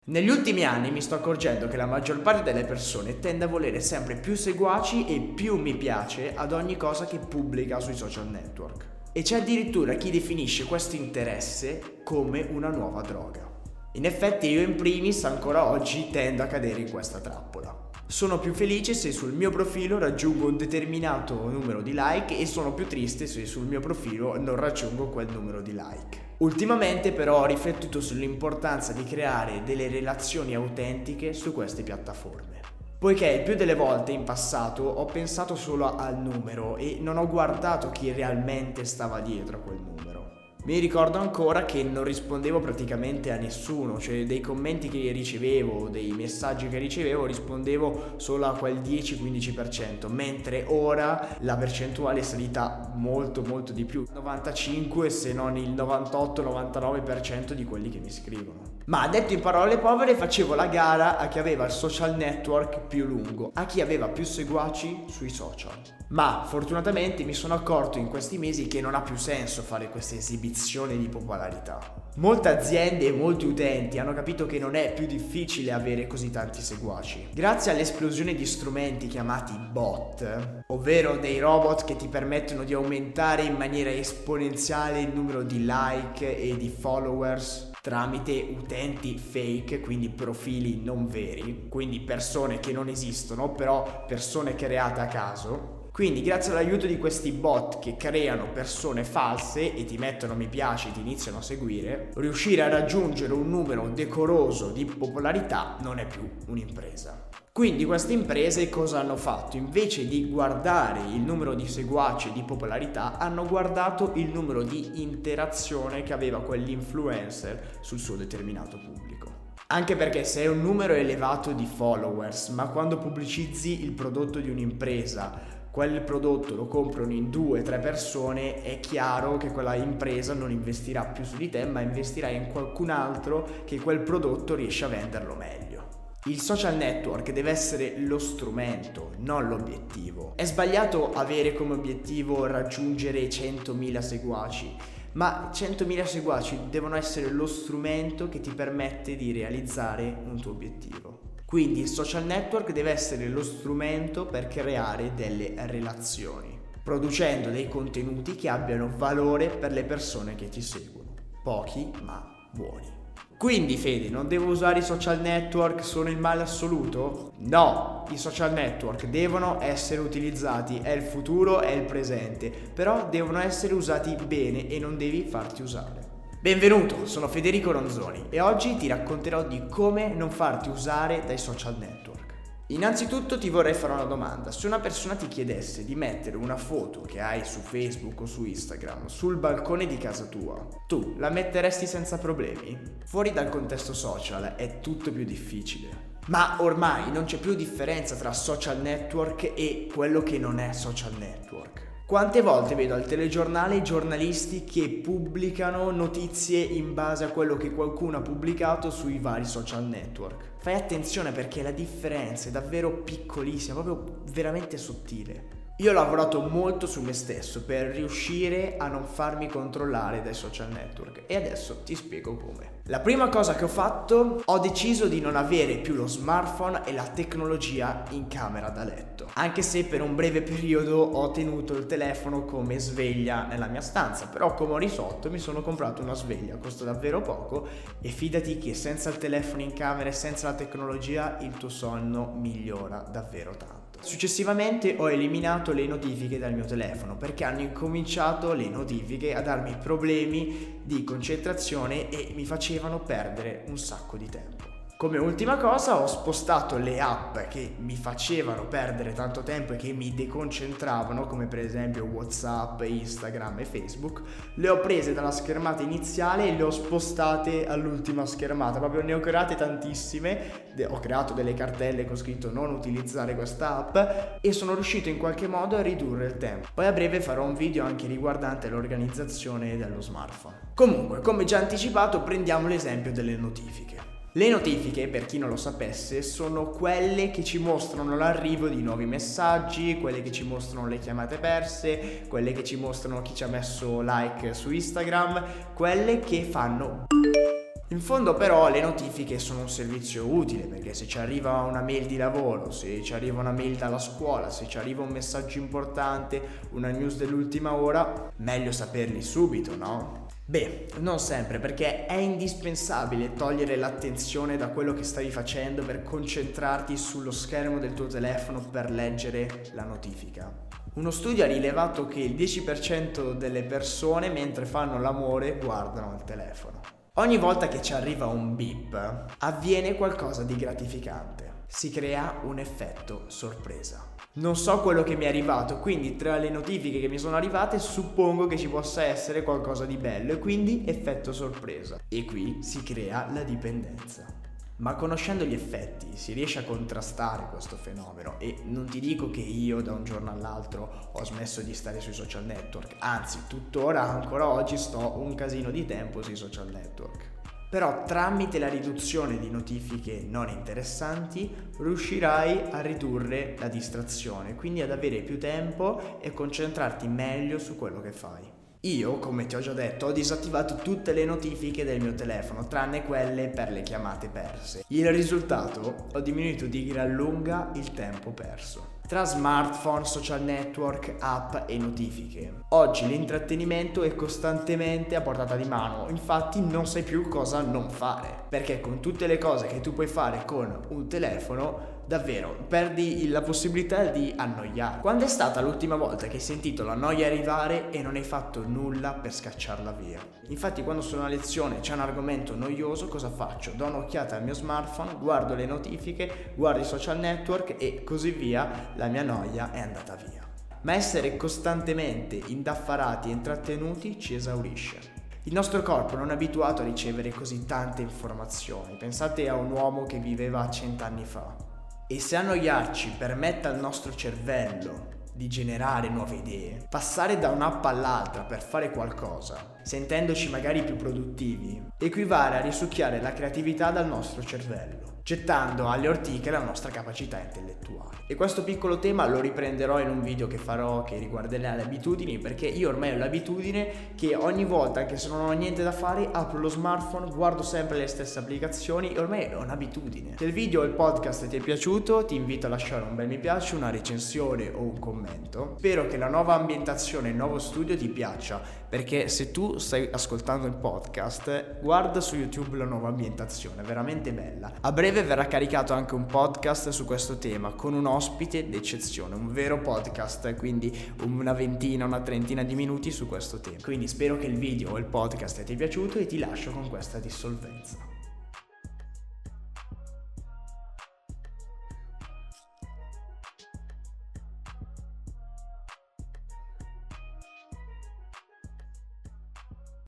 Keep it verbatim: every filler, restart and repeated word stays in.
Negli ultimi anni mi sto accorgendo che la maggior parte delle persone tende a volere sempre più seguaci e più mi piace ad ogni cosa che pubblica sui social network. E c'è addirittura chi definisce questo interesse come una nuova droga. In effetti io in primis ancora oggi tendo a cadere in questa trappola. Sono più felice se sul mio profilo raggiungo un determinato numero di like e sono più triste se sul mio profilo non raggiungo quel numero di like. Ultimamente però ho riflettuto sull'importanza di creare delle relazioni autentiche su queste piattaforme. Poiché il più delle volte in passato ho pensato solo al numero e non ho guardato chi realmente stava dietro a quel numero. Mi ricordo ancora che non rispondevo praticamente a nessuno, cioè dei commenti che ricevevo, dei messaggi che ricevevo, rispondevo solo a quel dieci quindici per cento, mentre ora la percentuale è salita molto molto di più, novantacinque se non il novantotto novantanove per cento di quelli che mi scrivono. Ma detto in parole povere, facevo la gara a chi aveva il social network più lungo, a chi aveva più seguaci sui social. Ma fortunatamente mi sono accorto in questi mesi che non ha più senso fare queste esibizioni di popolarità. Molte aziende e molti utenti hanno capito che non è più difficile avere così tanti seguaci. Grazie all'esplosione di strumenti chiamati bot, ovvero dei robot che ti permettono di aumentare in maniera esponenziale il numero di like e di followers tramite utenti fake, quindi profili non veri, quindi persone che non esistono, però persone create a caso. Quindi grazie all'aiuto di questi bot che creano persone false e ti mettono mi piace e ti iniziano a seguire, riuscire a raggiungere un numero decoroso di popolarità non è più un'impresa. Quindi queste imprese cosa hanno fatto? Invece di guardare il numero di seguaci e di popolarità, hanno guardato il numero di interazione che aveva quell'influencer sul suo determinato pubblico. Anche perché se è un numero elevato di followers, ma quando pubblicizzi il prodotto di un'impresa, quel prodotto lo comprano in due tre persone, è chiaro che quella impresa non investirà più su di te, ma investirà in qualcun altro che quel prodotto riesce a venderlo meglio. Il social network deve essere lo strumento, non l'obiettivo. È sbagliato avere come obiettivo raggiungere centomila seguaci, ma centomila seguaci devono essere lo strumento che ti permette di realizzare un tuo obiettivo. Quindi il social network deve essere lo strumento per creare delle relazioni, producendo dei contenuti che abbiano valore per le persone che ti seguono. Pochi, ma buoni. Quindi Fede, non devo usare i social network, sono il male assoluto? No, i social network devono essere utilizzati, è il futuro, è il presente, però devono essere usati bene e non devi farti usare. Benvenuto, sono Federico Ronzoni e oggi ti racconterò di come non farti usare dai social network. Innanzitutto ti vorrei fare una domanda: se una persona ti chiedesse di mettere una foto che hai su Facebook o su Instagram sul balcone di casa tua, tu la metteresti senza problemi? Fuori dal contesto social è tutto più difficile. Ma ormai non c'è più differenza tra social network e quello che non è social network. Quante volte vedo al telegiornale i giornalisti che pubblicano notizie in base a quello che qualcuno ha pubblicato sui vari social network? Fai attenzione perché la differenza è davvero piccolissima, proprio veramente sottile. Io ho lavorato molto su me stesso per riuscire a non farmi controllare dai social network e adesso ti spiego come. La prima cosa che ho fatto, ho deciso di non avere più lo smartphone e la tecnologia in camera da letto, anche se per un breve periodo ho tenuto il telefono come sveglia nella mia stanza, però come ho risolto mi sono comprato una sveglia, costa davvero poco e fidati che senza il telefono in camera e senza la tecnologia il tuo sonno migliora davvero tanto. Successivamente ho eliminato le notifiche dal mio telefono perché hanno incominciato le notifiche a darmi problemi di concentrazione e mi facevano perdere un sacco di tempo. Come ultima cosa ho spostato le app che mi facevano perdere tanto tempo e che mi deconcentravano, come per esempio WhatsApp, Instagram e Facebook, le ho prese dalla schermata iniziale e le ho spostate all'ultima schermata, proprio ne ho create tantissime, ho creato delle cartelle con scritto non utilizzare questa app e sono riuscito in qualche modo a ridurre il tempo. Poi a breve farò un video anche riguardante l'organizzazione dello smartphone. Comunque, come già anticipato, prendiamo l'esempio delle notifiche. Le notifiche, per chi non lo sapesse, sono quelle che ci mostrano l'arrivo di nuovi messaggi, quelle che ci mostrano le chiamate perse, quelle che ci mostrano chi ci ha messo like su Instagram, quelle che fanno In fondo però le notifiche sono un servizio utile, perché se ci arriva una mail di lavoro, se ci arriva una mail dalla scuola, se ci arriva un messaggio importante, una news dell'ultima ora, meglio saperli subito, no? Beh, non sempre, perché è indispensabile togliere l'attenzione da quello che stavi facendo per concentrarti sullo schermo del tuo telefono per leggere la notifica. Uno studio ha rilevato che il dieci per cento delle persone mentre fanno l'amore guardano il telefono. Ogni volta che ci arriva un beep, avviene qualcosa di gratificante. Si crea un effetto sorpresa. Non so quello che mi è arrivato, quindi tra le notifiche che mi sono arrivate suppongo che ci possa essere qualcosa di bello e quindi effetto sorpresa. E qui si crea la dipendenza. Ma conoscendo gli effetti si riesce a contrastare questo fenomeno, e non ti dico che io da un giorno all'altro ho smesso di stare sui social network, anzi tuttora ancora oggi sto un casino di tempo sui social network. Però tramite la riduzione di notifiche non interessanti riuscirai a ridurre la distrazione, quindi ad avere più tempo e concentrarti meglio su quello che fai. Io, come ti ho già detto, ho disattivato tutte le notifiche del mio telefono, tranne quelle per le chiamate perse. Il risultato? Ho diminuito di gran lunga il tempo perso. Tra smartphone, social network, app e notifiche. Oggi l'intrattenimento è costantemente a portata di mano, infatti non sai più cosa non fare, perché con tutte le cose che tu puoi fare con un telefono, davvero, perdi la possibilità di annoiare. Quando è stata l'ultima volta che hai sentito la noia arrivare e non hai fatto nulla per scacciarla via? Infatti quando sono a lezione c'è un argomento noioso, cosa faccio? Do un'occhiata al mio smartphone, guardo le notifiche, guardo i social network e così via, la mia noia è andata via. Ma essere costantemente indaffarati e intrattenuti ci esaurisce. Il nostro corpo non è abituato a ricevere così tante informazioni. Pensate a un uomo che viveva cent'anni fa. E se annoiarci permette al nostro cervello di generare nuove idee, passare da un'app all'altra per fare qualcosa, sentendoci magari più produttivi, equivale a risucchiare la creatività dal nostro cervello, gettando alle ortiche la nostra capacità intellettuale. E questo piccolo tema lo riprenderò in un video che farò che riguarderà le abitudini, perché io ormai ho l'abitudine che ogni volta, anche se non ho niente da fare, apro lo smartphone, guardo sempre le stesse applicazioni e ormai è un'abitudine. Se il video o il podcast ti è piaciuto, ti invito a lasciare un bel mi piace, una recensione o un commento. Spero che la nuova ambientazione, il nuovo studio ti piaccia, perché se tu stai ascoltando il podcast, guarda su YouTube la nuova ambientazione, è veramente bella. A breve verrà caricato anche un podcast su questo tema con un ospite d'eccezione, un vero podcast, quindi una ventina, una trentina di minuti su questo tema. Quindi spero che il video o il podcast ti è piaciuto e ti lascio con questa dissolvenza.